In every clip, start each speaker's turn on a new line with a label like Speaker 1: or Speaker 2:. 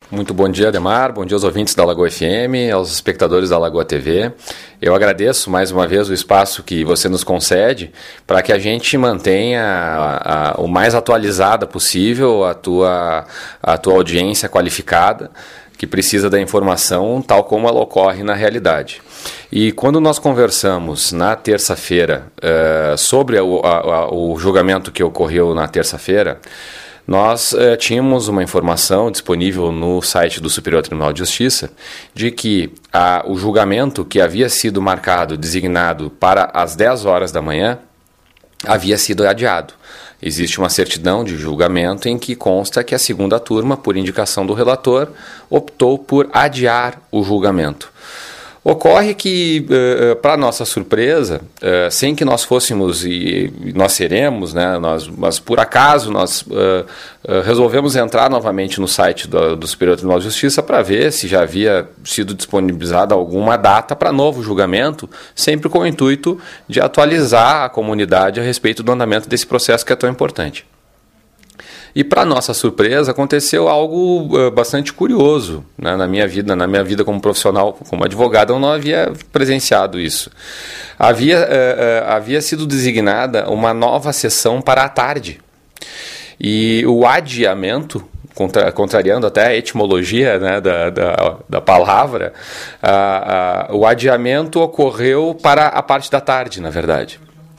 Speaker 1: Muito bom dia, Ademar. Bom dia aos ouvintes da Lagoa FM, aos espectadores da Lagoa TV. Eu agradeço mais uma vez o espaço que você nos concede para que a gente mantenha o mais atualizada possível a tua audiência qualificada, que precisa da informação tal como ela ocorre na realidade. E quando nós conversamos na terça-feira sobre o julgamento que ocorreu na terça-feira, nós tínhamos uma informação disponível no site do Superior Tribunal de Justiça de que o julgamento que havia sido marcado, designado para as 10 horas da manhã, havia sido adiado. Existe uma certidão de julgamento em que consta que a segunda turma, por indicação do relator, optou por adiar o julgamento. Ocorre que, para nossa surpresa, sem que nós fôssemos, e nós seremos, né, mas por acaso nós resolvemos entrar novamente no site do Superior Tribunal de Justiça para ver se já havia sido disponibilizada alguma data para novo julgamento, sempre com o intuito de atualizar a comunidade a respeito do andamento desse processo que é tão importante. E, para nossa surpresa, aconteceu algo bastante curioso, né, na minha vida como profissional, como advogado, eu não havia presenciado isso. Havia sido designada uma nova sessão para a tarde. E o adiamento, contrariando até a etimologia, né, da palavra, o adiamento ocorreu para a parte da tarde, na verdade.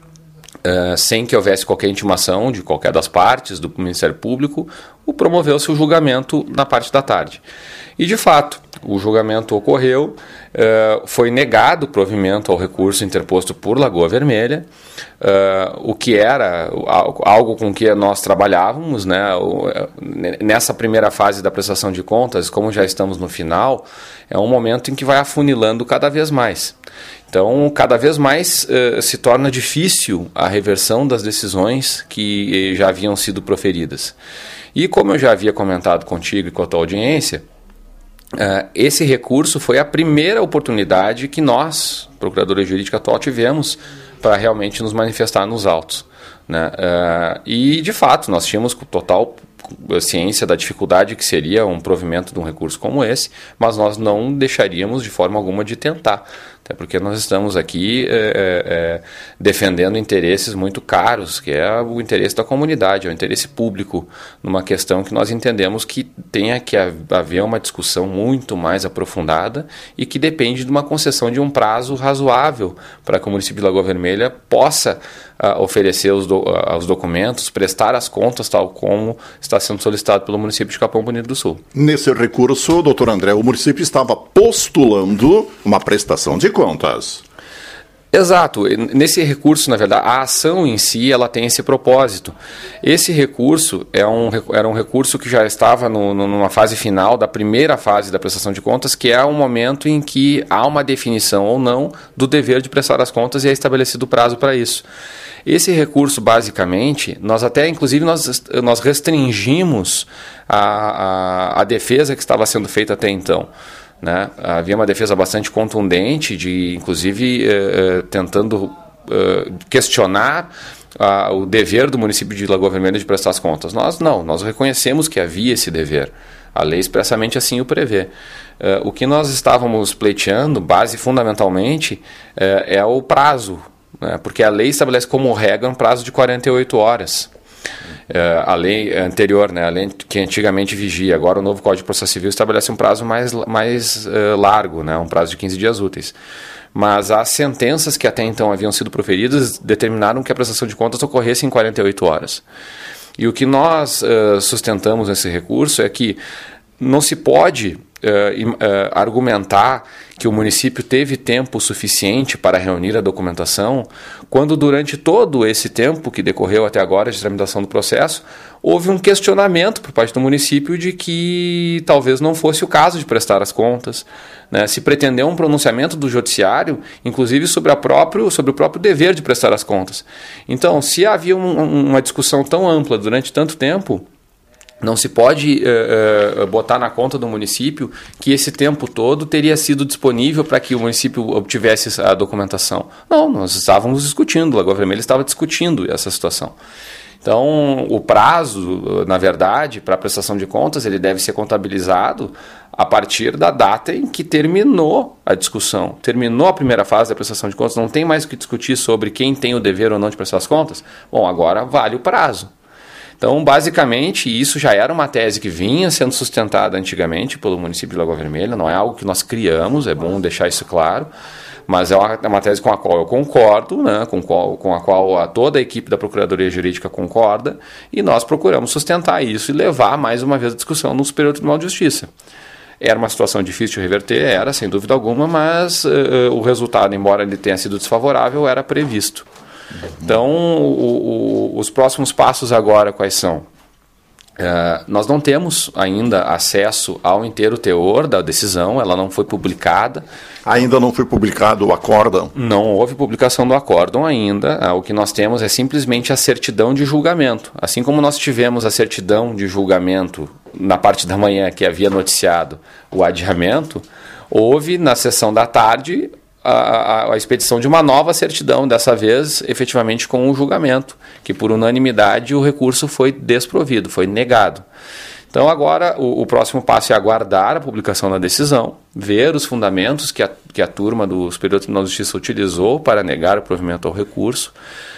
Speaker 1: Sem que houvesse qualquer intimação de qualquer das partes do Ministério Público, promoveu-se o julgamento na parte da tarde. E, de fato, o julgamento ocorreu, foi negado o provimento ao recurso interposto por Lagoa Vermelha, o que era algo com que nós trabalhávamos, né? Nessa primeira fase da prestação de contas, como já estamos no final, é um momento em que vai afunilando cada vez mais. Então, cada vez mais se torna difícil a reversão das decisões que já haviam sido proferidas. E como eu já havia comentado contigo e com a tua audiência, esse recurso foi a primeira oportunidade que nós, Procuradoria Jurídica atual, tivemos para realmente nos manifestar nos autos, né? E, de fato, nós tínhamos total ciência da dificuldade que seria um provimento de um recurso como esse, mas nós não deixaríamos de forma alguma de tentar, até porque nós estamos aqui defendendo interesses muito caros, que é o interesse da comunidade, é o interesse público, numa questão que nós entendemos que tenha que haver uma discussão muito mais aprofundada e que depende de uma concessão de um prazo razoável para que o município de Lagoa Vermelha possa oferecer os documentos, prestar as contas, tal como está sendo solicitado pelo município de Capão Bonito do Sul.
Speaker 2: Nesse recurso, doutor André, o município estava postulando uma prestação de contas.
Speaker 1: Exato. Nesse recurso, na verdade, a ação em si ela tem esse propósito. Esse recurso era um recurso que já estava numa fase final da primeira fase da prestação de contas, que é o momento em que há uma definição ou não do dever de prestar as contas e é estabelecido o prazo para isso. Esse recurso, basicamente, inclusive nós restringimos a defesa que estava sendo feita até então, né? Havia uma defesa bastante contundente, inclusive tentando questionar o dever do município de Lagoa Vermelha de prestar as contas. Nós reconhecemos que havia esse dever. A lei expressamente assim o prevê. O que nós estávamos pleiteando, fundamentalmente, é o prazo, né? Porque a lei estabelece como regra um prazo de 48 horas. A lei anterior, né, a lei que antigamente vigia, agora o novo Código de Processo Civil estabelece um prazo mais largo, né, um prazo de 15 dias úteis. Mas as sentenças que até então haviam sido proferidas determinaram que a prestação de contas ocorresse em 48 horas. E o que nós sustentamos nesse recurso é que não se pode argumentar que o município teve tempo suficiente para reunir a documentação, quando durante todo esse tempo que decorreu até agora de tramitação do processo, houve um questionamento por parte do município de que talvez não fosse o caso de prestar as contas, né? Se pretendeu um pronunciamento do judiciário, inclusive sobre o próprio dever de prestar as contas. Então, se havia uma discussão tão ampla durante tanto tempo, não se pode botar na conta do município que esse tempo todo teria sido disponível para que o município obtivesse a documentação. Não, nós estávamos discutindo, Lagoa Vermelha estava discutindo essa situação. Então, o prazo, na verdade, para a prestação de contas, ele deve ser contabilizado a partir da data em que terminou a discussão. Terminou a primeira fase da prestação de contas, não tem mais o que discutir sobre quem tem o dever ou não de prestar as contas. Bom, agora vale o prazo. Então, basicamente, isso já era uma tese que vinha sendo sustentada antigamente pelo município de Lagoa Vermelha, não é algo que nós criamos, é bom deixar isso claro, mas é uma tese com a qual eu concordo, né, com a qual toda a equipe da Procuradoria Jurídica concorda, e nós procuramos sustentar isso e levar mais uma vez a discussão no Superior Tribunal de Justiça. Era uma situação difícil de reverter, era, sem dúvida alguma, mas o resultado, embora ele tenha sido desfavorável, era previsto. Então, os próximos passos agora quais são? Nós não temos ainda acesso ao inteiro teor da decisão, ela não foi publicada.
Speaker 2: Ainda não foi publicado o acórdão?
Speaker 1: Não houve publicação do acórdão ainda. O que nós temos é simplesmente a certidão de julgamento. Assim como nós tivemos a certidão de julgamento na parte da manhã que havia noticiado o adiamento, houve na sessão da tarde a expedição de uma nova certidão, dessa vez efetivamente com o julgamento, que por unanimidade o recurso foi desprovido, foi negado. Então agora o próximo passo é aguardar a publicação da decisão, ver os fundamentos que a turma do Superior Tribunal de Justiça utilizou para negar o provimento ao recurso,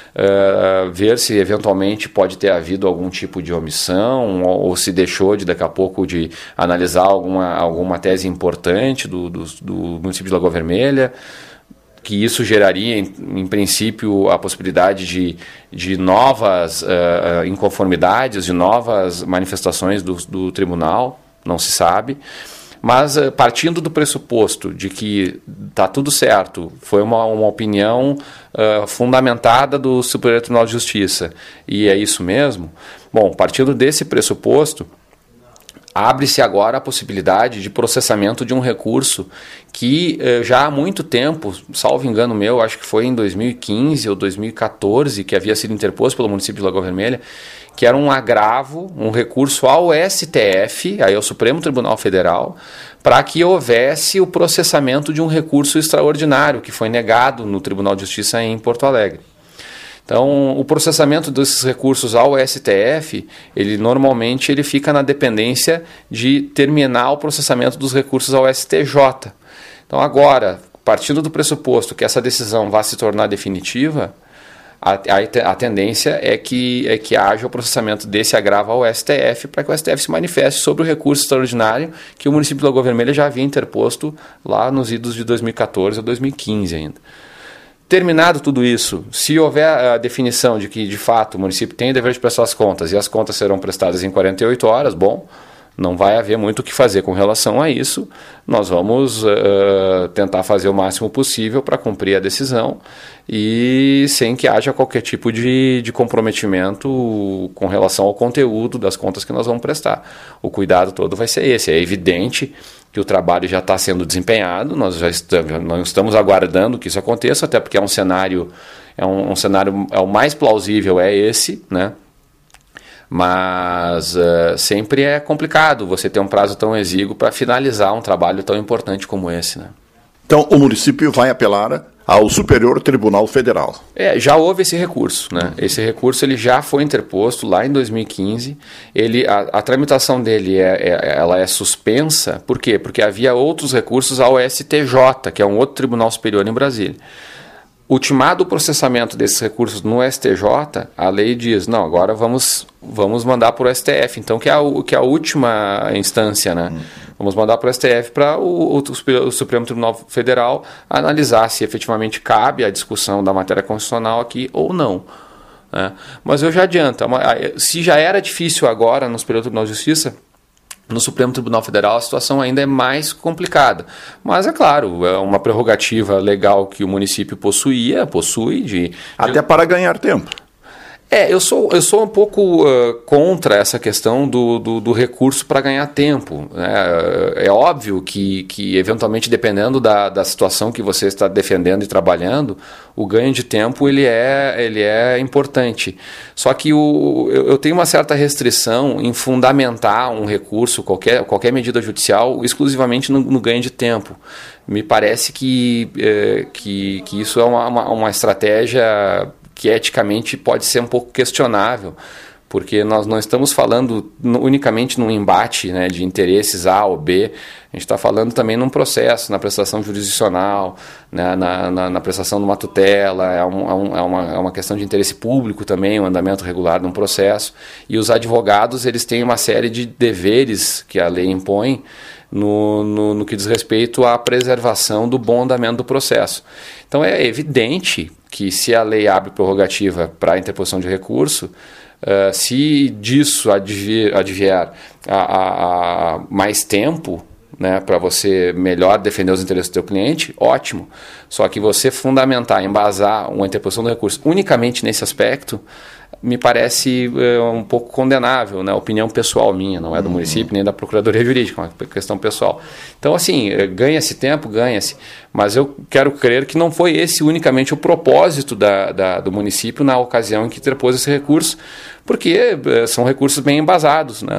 Speaker 1: ver se eventualmente pode ter havido algum tipo de omissão ou se deixou daqui a pouco de analisar alguma tese importante do município de Lagoa Vermelha, que isso geraria, em princípio, a possibilidade de novas inconformidades, de novas manifestações do tribunal, não se sabe. Mas partindo do pressuposto de que está tudo certo, foi uma opinião fundamentada do Superior Tribunal de Justiça, e é isso mesmo, bom, partindo desse pressuposto, abre-se agora a possibilidade de processamento de um recurso que já há muito tempo, salvo engano meu, acho que foi em 2015 ou 2014, que havia sido interposto pelo município de Lagoa Vermelha, que era um agravo, um recurso ao STF, aí ao Supremo Tribunal Federal, para que houvesse o processamento de um recurso extraordinário que foi negado no Tribunal de Justiça em Porto Alegre. Então, o processamento desses recursos ao STF, normalmente ele fica na dependência de terminar o processamento dos recursos ao STJ. Então, agora, partindo do pressuposto que essa decisão vai se tornar definitiva, a tendência é que haja o processamento desse agravo ao STF, para que o STF se manifeste sobre o recurso extraordinário que o município de Lagoa Vermelha já havia interposto lá nos idos de 2014 ou 2015 ainda. Terminado tudo isso, se houver a definição de que, de fato, o município tem o dever de prestar as contas e as contas serão prestadas em 48 horas, bom, não vai haver muito o que fazer com relação a isso. Nós vamos tentar fazer o máximo possível para cumprir a decisão e sem que haja qualquer tipo de comprometimento com relação ao conteúdo das contas que nós vamos prestar. O cuidado todo vai ser esse. É evidente que o trabalho já está sendo desempenhado, nós estamos aguardando que isso aconteça, até porque é um cenário, o mais plausível é esse, né? Mas sempre é complicado você ter um prazo tão exíguo para finalizar um trabalho tão importante como esse, né?
Speaker 2: Então, o município vai apelar ao Superior Tribunal Federal.
Speaker 1: Já houve esse recurso, né? Esse recurso ele já foi interposto lá em 2015. A tramitação dele ela é suspensa. Por quê? Porque havia outros recursos ao STJ, que é um outro tribunal superior em Brasília. Ultimado o processamento desses recursos no STJ, a lei diz, não, agora vamos mandar para o STF, então que é a última instância, né? Vamos mandar para o STF para o Supremo Tribunal Federal analisar se efetivamente cabe a discussão da matéria constitucional aqui ou não, né? Mas eu já adianto, se já era difícil agora no Superior Tribunal de Justiça, no Supremo Tribunal Federal a situação ainda é mais complicada. Mas, é claro, é uma prerrogativa legal que o município possui
Speaker 2: até para ganhar tempo.
Speaker 1: Eu sou um pouco contra essa questão do recurso para ganhar tempo, né? É óbvio que eventualmente, dependendo da situação que você está defendendo e trabalhando, o ganho de tempo ele é importante. Só que eu tenho uma certa restrição em fundamentar um recurso, qualquer medida judicial, exclusivamente no ganho de tempo. Me parece que isso é uma estratégia que eticamente pode ser um pouco questionável, porque nós não estamos falando unicamente num embate, né, de interesses A ou B, a gente está falando também num processo, na prestação jurisdicional, né, na prestação de uma tutela, é uma questão de interesse público também, o andamento regular de um processo, e os advogados eles têm uma série de deveres que a lei impõe no que diz respeito à preservação do bom andamento do processo. Então é evidente que se a lei abre prerrogativa para a interposição de recurso, se disso advier a mais tempo, né, para você melhor defender os interesses do teu cliente, ótimo. Só que você fundamentar, embasar uma interposição do recurso unicamente nesse aspecto, me parece um pouco condenável, né? Opinião pessoal minha, não é do município nem da Procuradoria Jurídica, é uma questão pessoal. Então, assim, ganha-se tempo, ganha-se, mas eu quero crer que não foi esse unicamente o propósito do município na ocasião em que interpôs esse recurso, porque são recursos bem embasados, né?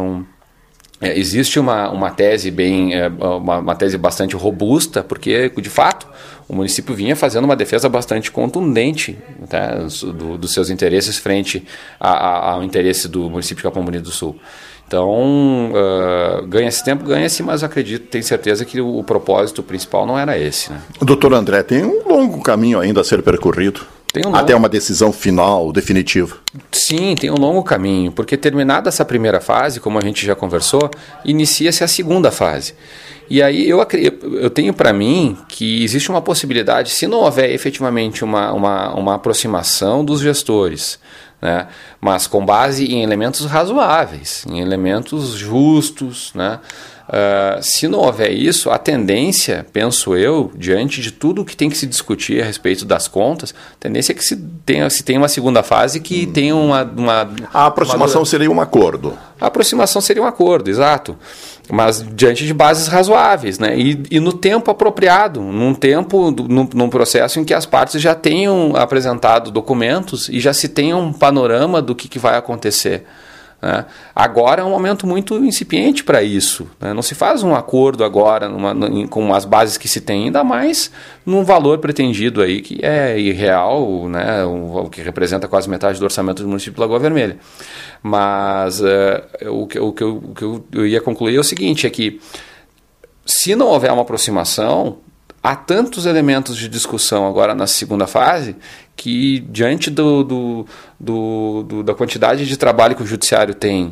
Speaker 1: Existe uma tese uma tese bastante robusta, porque, de fato, o município vinha fazendo uma defesa bastante contundente, tá, dos seus interesses frente ao interesse do município de Capão Bonito do Sul. Então, ganha-se tempo, ganha-se, mas tenho certeza que o propósito principal não era esse, né?
Speaker 2: Doutor André, tem um longo caminho ainda a ser percorrido. Até uma decisão final, definitiva.
Speaker 1: Sim, tem um longo caminho, porque terminada essa primeira fase, como a gente já conversou, inicia-se a segunda fase. E aí eu tenho para mim que existe uma possibilidade, se não houver efetivamente uma aproximação dos gestores, né, mas com base em elementos razoáveis, em elementos justos, né, se não houver isso, a tendência, penso eu, diante de tudo que tem que se discutir a respeito das contas, a tendência é que se tenha uma segunda fase que tenha
Speaker 2: A aproximação seria um acordo.
Speaker 1: A aproximação seria um acordo, exato. Mas diante de bases razoáveis, né? E no tempo apropriado, num processo em que as partes já tenham apresentado documentos e já se tenha um panorama do que vai acontecer. Né? Agora é um momento muito incipiente para isso, né? Não se faz um acordo agora com as bases que se tem, ainda mais num valor pretendido aí que é irreal, né? O que representa quase metade do orçamento do município de Lagoa Vermelha. Mas o que eu ia concluir é o seguinte, é que se não houver uma aproximação, há tantos elementos de discussão agora na segunda fase que, diante da quantidade de trabalho que o judiciário tem,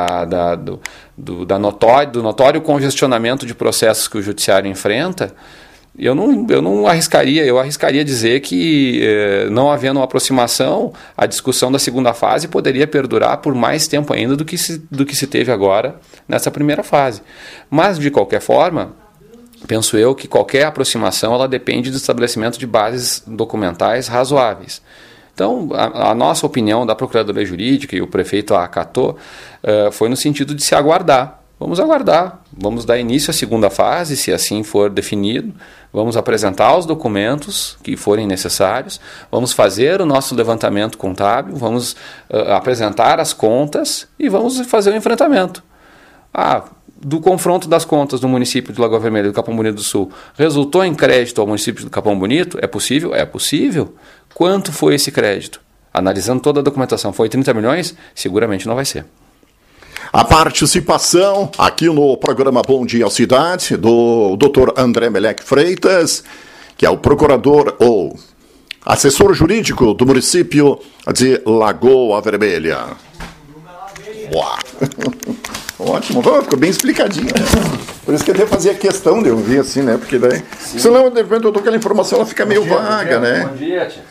Speaker 1: do notório congestionamento de processos que o judiciário enfrenta, eu não arriscaria, eu arriscaria dizer que, não havendo uma aproximação, a discussão da segunda fase poderia perdurar por mais tempo ainda do que se teve agora nessa primeira fase. Mas, de qualquer forma, penso eu que qualquer aproximação ela depende do estabelecimento de bases documentais razoáveis. Então, a nossa opinião da Procuradoria Jurídica, e o prefeito a acatou, foi no sentido de se aguardar. Vamos aguardar, vamos dar início à segunda fase, se assim for definido, vamos apresentar os documentos que forem necessários, vamos fazer o nosso levantamento contábil, vamos apresentar as contas e vamos fazer o enfrentamento. Do confronto das contas do município de Lagoa Vermelha e do Capão Bonito do Sul, resultou em crédito ao município do Capão Bonito? É possível? É possível. Quanto foi esse crédito? Analisando toda a documentação, foi 30 milhões? Seguramente não vai ser.
Speaker 2: A participação aqui no programa Bom Dia Cidade, do Dr. André Melec Freitas, que é o procurador ou assessor jurídico do município de Lagoa Vermelha. Boa. Ótimo, ficou bem explicadinho. Por isso que eu até fazia questão de ouvir assim, né? Porque daí, senão, de repente, eu dou aquela informação, ela fica meio vaga, né? Bom dia, tia.